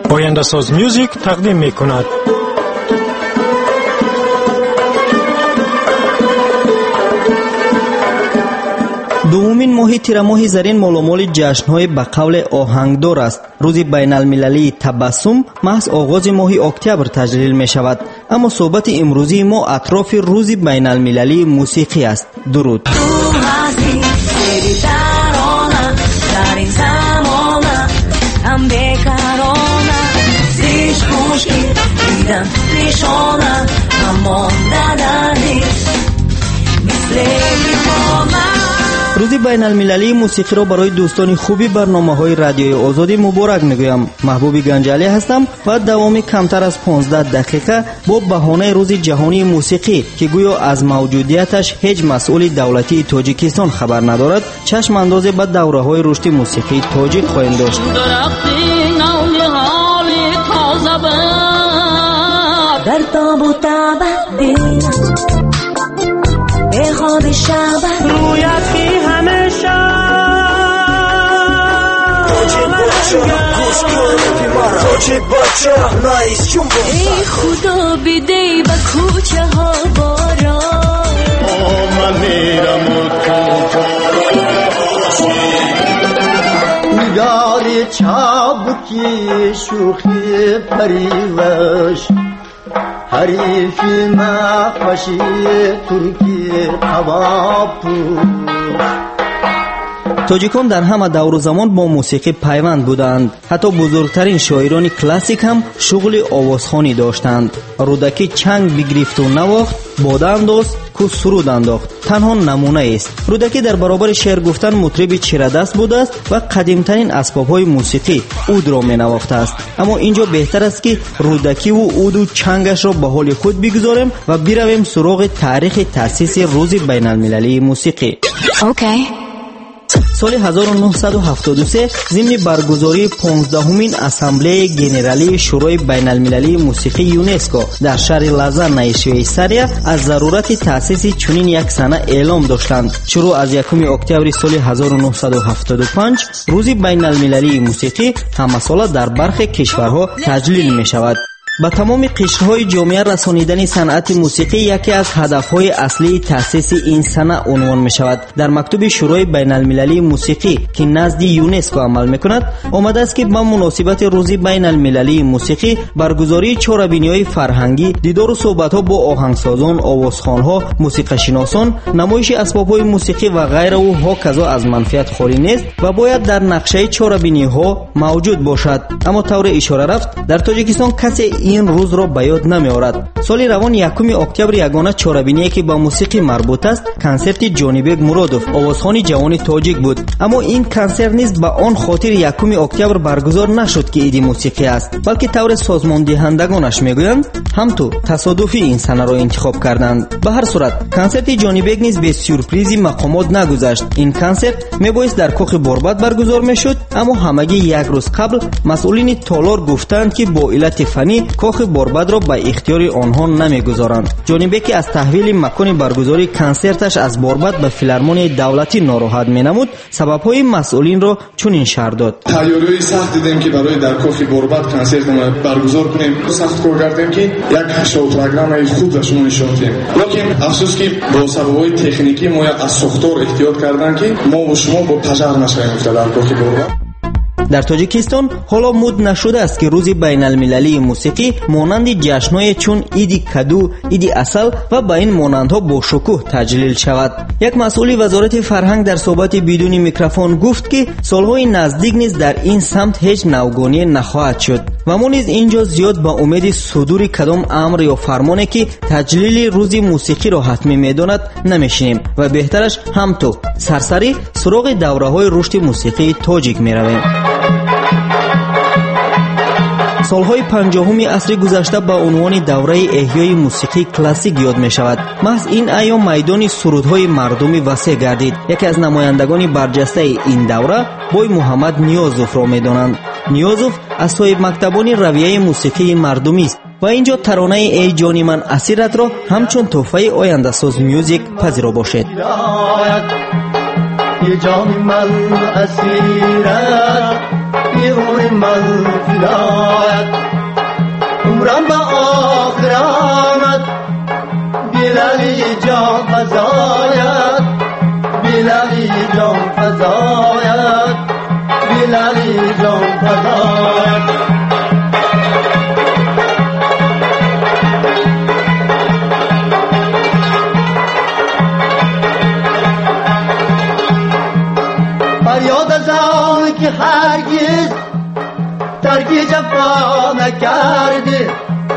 Oyandasaz Music taqdim میکند. دومین ماه تیر ماه زرین مولامول جشن‌های به قول آهنگدار است. روز بین‌المللی تبسم محض آغاز ماه اکتبر تجلیل می شود، اما صحبت امروزی ما اطراف روز بین‌المللی موسیقی است. درود. روز بین المللی موسیقی را برای دوستان خوبی برنامه‌های رادیوی آزادی مبارک میگویم. محبوب گنجالی هستم و دوامی کمتر از 15 دقیقه با بهانه روز جهانی موسیقی که گویا از موجودیتش هیچ مسئول دولتی تاجیکستان خبر ندارد، چشم انداز به دوره‌های رشد موسیقی تاجیک خواهیم داشت. در تابوت خواب شب رویت همیشه ای خدا بیدی با کوچه ها بارا من میرم نگاری چابکی شوخی پریوش حریفی مخفشی ترکی قبابو. تاجیکان در همه دور و زمان با موسیقی پیوند بودند. حتی بزرگترین شاعران کلاسیک هم شغل آوازخوانی داشتند. رودکی چنگ بگرفت و نواخت، باده انداخت که سرود انداخت. تنها نمونه است. رودکی در برابر شعر گفتن مطرب چیره‌دست بوده است و قدیمترین اسباب‌های موسیقی عود را می‌نواخته است. اما اینجا بهتر است که رودکی و عود و چنگش را به حال خود بگذاریم و برویم سراغ تاریخ تأسیس روز بین‌المللی موسیقی. اوکی. سال 1973 ضمن برگزاری 15مین اسامبله گنرالی شورای بین‌المللی موسیقی یونسکو در شهر لازان شویساریا از ضرورت تأسیس چنین یک سنه اعلام داشتند. شروع از 1 اکتبر سال 1975 روز بین‌المللی موسیقی همساله در برخی کشورها تجلیل می شود. با تمام قشرهای جامعه رسانیدن صنعت موسیقی یکی از هدفهای اصلی تأسیس این سنه عنوان می شود. در مکتوب شورای بین المللی موسیقی که نزد یونسکو عمل می کند آمده است که با مناسبت روز بین المللی موسیقی برگزاری چهاربینی‌های فرهنگی، دیدار و صحبت‌ها با آهنگسازان، آوازخوان‌ها، موسیقی‌شناسان، نمایش اسباب‌های موسیقی و غیره و هاکذا از منفعت خالی نیست و باید در نقشه چهاربینی‌ها موجود باشد. اما طور اشاره رفت در تاجیکستان کسی این روز را به یاد نمی آورد. سال روان 1 اکتبر یگانه چهاربینی که با موسیقی مربوط است کنسرت جانیبک مرادوف آوازخوان جوان تاجیک بود. اما این کنسرت نیز به آن خاطر 1 اکتبر برگزار نشد که عید موسیقی است، بلکه طور سازمان دهندگانش میگویند هم تو تصادفی این سنه را انتخاب کردند. به هر صورت کنسرت جانیبک نیز به سورپرایزی مقامات نگذشت. این کنسرت میبایست در کاخ باربد برگزار میشد، اما همگی یک روز قبل مسئولین تالار گفتند که با علت فنی کاخ باربد را به اختیار آنها نمیگذارند. جانیبک از تحویل مکان برگزاری کنسرتش از باربد به فیلارمونی دولتی ناراحت مینمود. سبب‌های مسئولین را چنین شرح داد. تیاری‌های سخت دیدیم که برای در کاخ باربد کنسرت برگزار کنیم. سخت کار کردیم که یک شو پروگرام خوب به شما نشون دادیم. لیکن افسوس که با سبب‌های تکنیکی ما از ساختار احتیاط کردن که ما و شما با پژار نشویم در کاخ باربد. در تاجیکستان حالا مد نشده است که روز بین المللی موسیقی مانند جشن‌های چون عید کدو، عید عسل و با این مانندها با شکوه تجلیل شود. یک مسئول وزارت فرهنگ در صحبت بدون میکروفون گفت که سالهای نزدیک نیز در این سمت هیچ نوگانی نخواهد شد و ما نیز اینجا زیاد با امید صدور کدام امر یا فرمانی که تجلیل روز موسیقی را حتمی میداند نمیشینیم و بهترش هم تو سرسری سراغ دوره‌های رشد موسیقی تاجیک میرویم. سالهای 50 عصر گذشته با عنوان دوره احیای موسیقی کلاسیک یاد می شود. محض این ایام میدان سرودهای مردمی وسیع گردید. یکی از نمایندگان برجسته این دوره بوی محمد نیازوف را می دانند. نیازوف از صاحب مکتبان رویه موسیقی مردمی است و اینجا ترانه ای جانی من اسیرت را همچون تحفه آینده ساز میوزیک پذیرا باشد. جانی من اسیرت یور من فدایت عمرم به آخر آمد بلالی جان فزایت بلالی جان فزایت بلالی جان فزایت فریاد از آن که هرگز ترک جفا نکرده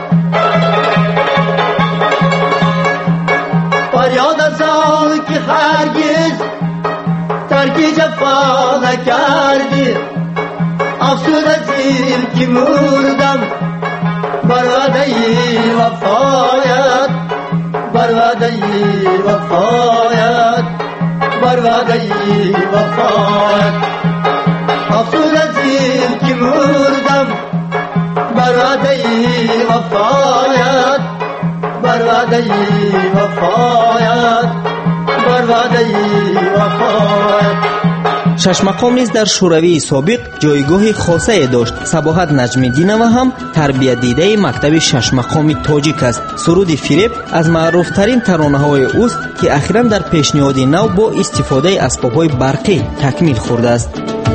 فریاد از آن که هرگز ترک جفا نکرده افسوس از این که مردم بر وعده وفایت بر وعده وفایت بر وعده وفایت افسوس از این که مردم بر وعده وفایت بر وعده وفایت بر وعده وفایت. شش مقام نیز در شوروی سابق جایگاه خاصه داشت. صباحت نجمیدینова هم تربیت دیده مکتب شش مقام تاجیک است. سرود فریب از معروفترین ترانه‌های اوست که اخیراً در پیشنهاد نو با استفاده اسباب‌های برقی تکمیل خورده است.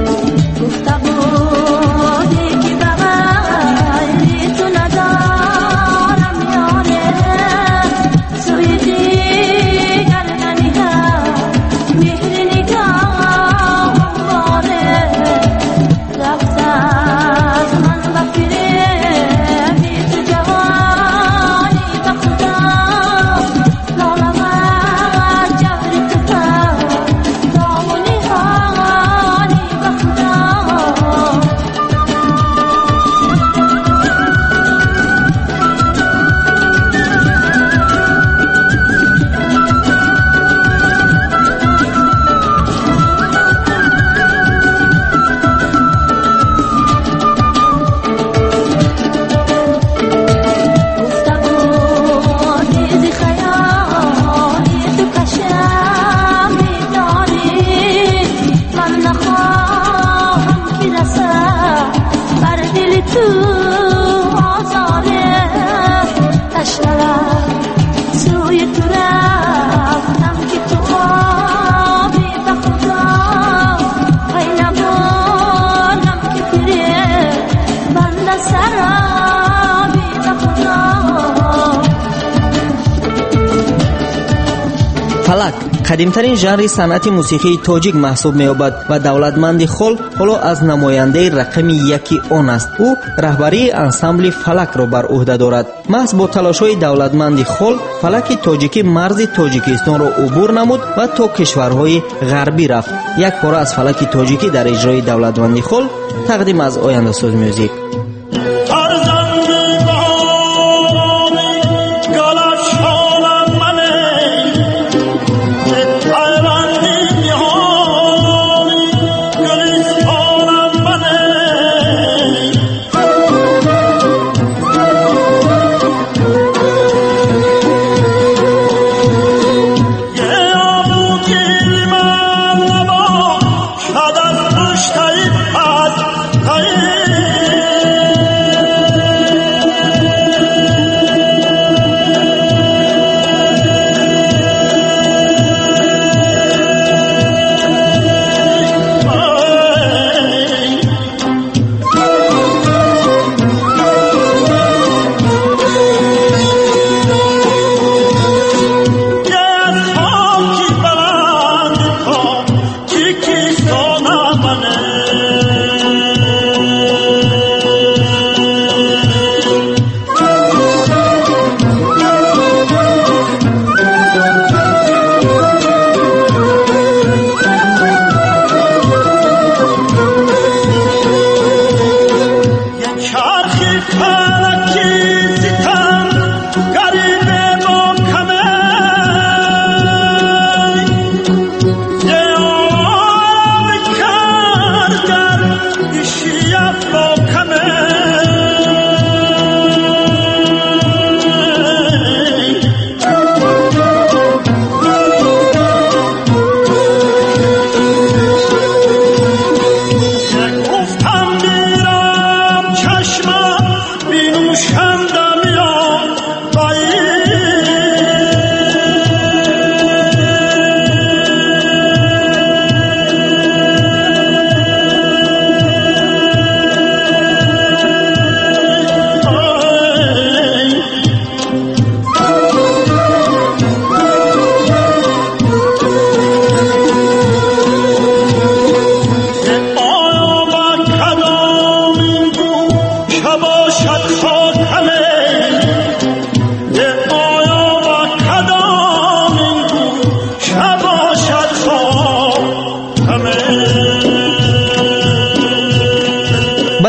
فلک قدیمترین ژانر صنعت موسیقی تاجیک محسوب می‌یابد و دولتمند خل حالا از نماینده رقم یکی آن است. او رهبری انسامبل فلک را بر عهده دارد. محض با تلاش‌های دولتمند خل فلک تاجیکی مرز تاجیکستان را عبور نمود و تا کشورهای غربی رفت. یک پاره از فلک تاجیکی در اجرای دولتمند خل تقدیم از آینده ساز میوزیک. شد از پشت از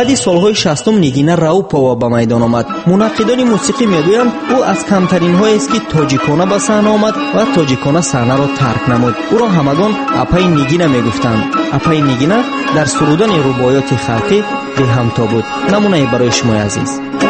баъди солҳои 60 нигина Раупова ба майдон омад. мунаққидони мусиқӣ мегӯянд ӯ аз камтаринҳоест ки тоҷикона ба саҳна омад ва тоҷикона саҳнаро тарк намуд. ӯро ҳамагон Апаи Нигина мегуфтанд. Апаи Нигина дар сурудани рубоёти халқӣ беҳамто буд. намунае барои шумои азиз.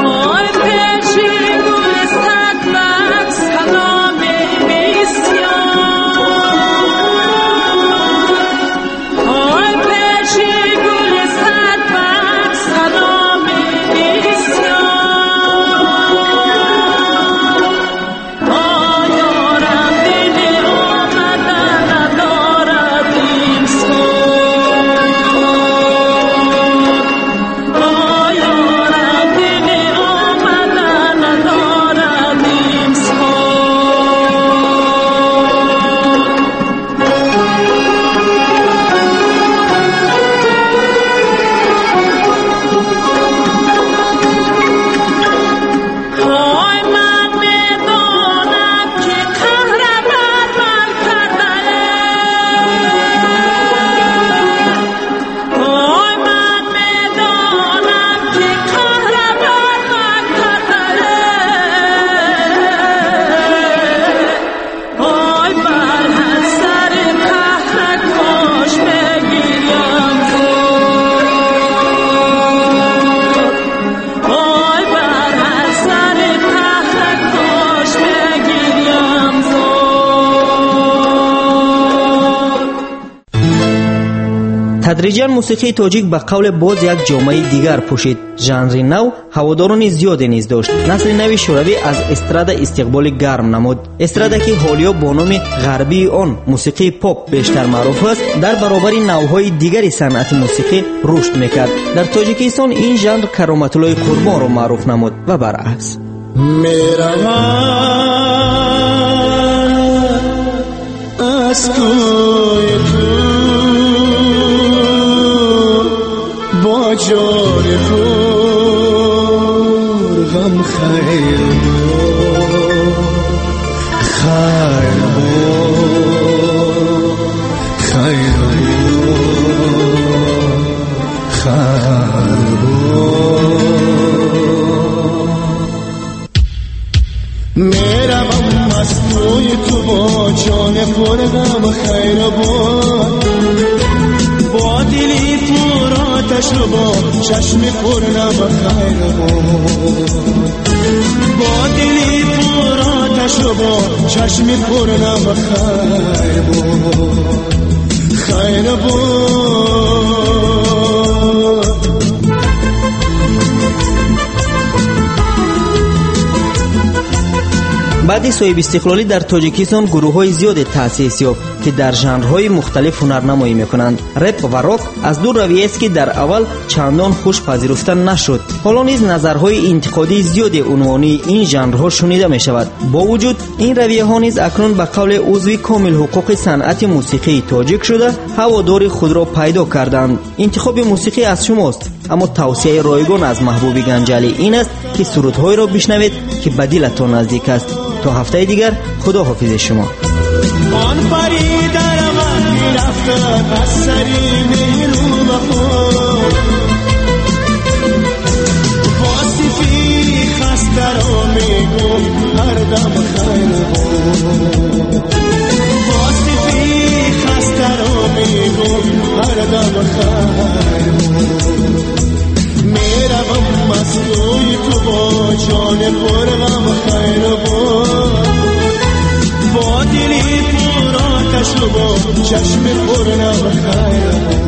тадриҷан мусиқии тоҷик ба қавле боз як ҷомаи дигар пӯшид. жанри нав ҳаводорони зиёде низ дошт. насли нави шӯравӣ аз эстрада истиқболи гарм намуд. эстрада ки ҳолиё бо номи ғарбии он мусиқии поп бештар маъруф аст, дар баробари навъҳои дигари санъати мусиқӣ рушд мекард. дар тоҷикистон ин жанр кароматуллои қурбонро маъруф намуд ва баръакс. جان پر غم خیر خیر خیر خیر میرا غم مستوی تو با جان پر غم خیر با دلی پر آتش با چشم پر نم خیر با دلی پر آتش با چشم پر نم خیر баъди соҳиб истиқлолӣ дар тоҷикистон гурӯҳҳои зиёде таъсис ёфт ки дар жанрҳои мухталиф ҳунарнамоӣ мекунанд. реп ва рок аз ду равияест ки дар аввал чандон хуш пазируфта нашуд. ҳоло низ назарҳои интиқодии зиёде унвонии ин жанрҳо шунида мешавад. бо вуҷуд ин равияҳо низ акнун ба қавли узви комилҳуқуқи санъати мусиқии тоҷик шуда ҳаводори худро пайдо карданд. интихоби мусиқӣ аз шумост, аммо тавсияи ройгон аз маҳбуби ганҷалӣ ин аст ки сурудҳоеро бишнавед ки ба дилатон наздик аст. تا هفته دیگر خدا حافظ شما. آن پری در من می‌رفتد از سری میرو بخور واسفی خسته را میگم هر دم خیر بود واسفی خسته را میگم هر دم خیر بود میروم مستوی تو با جان پر غم خیر بود با دلی پر آتش و با چشم پر نم خیر بود